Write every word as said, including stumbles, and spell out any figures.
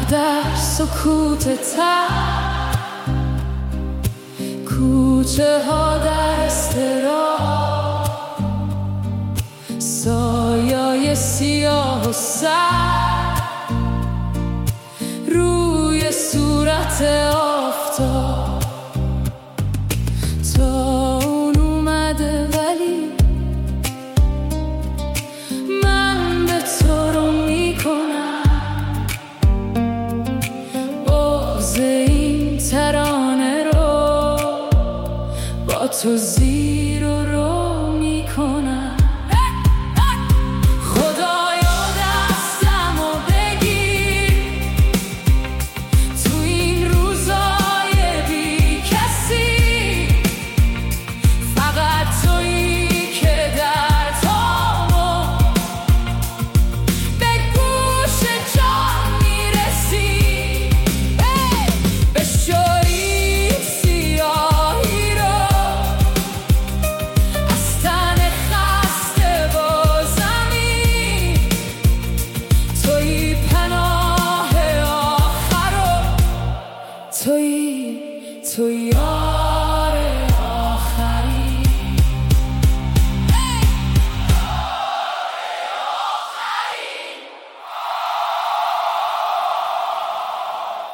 در سکوت تر، کوچه ها در اضطراب، سایه سیاه و سر روی صورت آفتاب. تا اون اومده ولی من به تو رو میکنم، بغض این ترانه رو با تو زیر